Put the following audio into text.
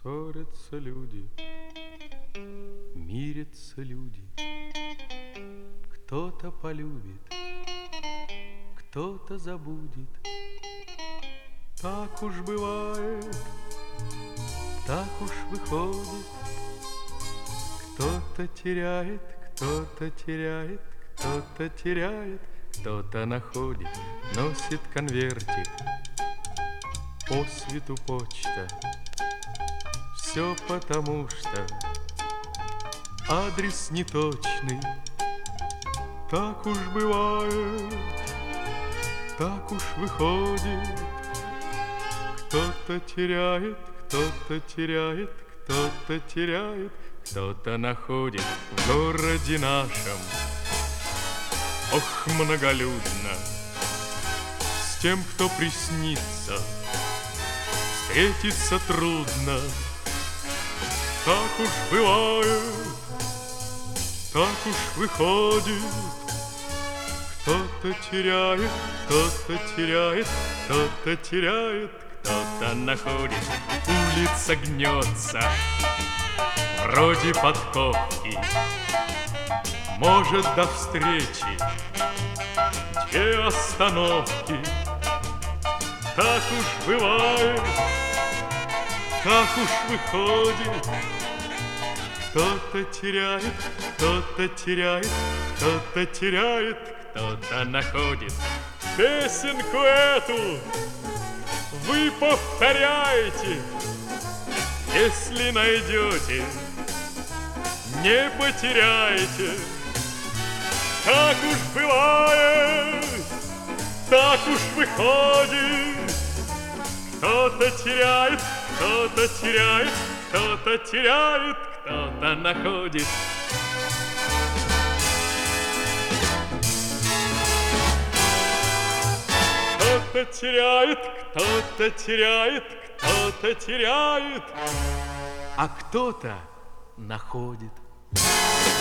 Ссорятся люди, мирятся люди. Кто-то полюбит, кто-то забудет. Так уж бывает, так уж выходит. Кто-то теряет, кто-то теряет, кто-то теряет, кто-то находит, носит конвертик. По свету почта. Все потому, что адрес неточный. Так уж бывает, так уж выходит. Кто-то теряет, кто-то теряет, кто-то теряет, кто-то находит в городе нашем. Ох, многолюдно. С тем, кто приснится, встретиться трудно. Так уж бывает, так уж выходит. Кто-то теряет, кто-то теряет, кто-то теряет, кто-то находит. Улица гнется, вроде подковки. Может, до встречи 2 остановки. Так уж бывает, так уж выходит. Кто-то теряет, кто-то теряет, кто-то теряет, кто-то находит. Песенку эту вы повторяете. Если найдете, не потеряйте. Так уж бывает, так уж выходит. Кто-то теряет, кто-то теряет, кто-то теряет, кто-то находит. Кто-то теряет, кто-то теряет, кто-то теряет, а кто-то находит.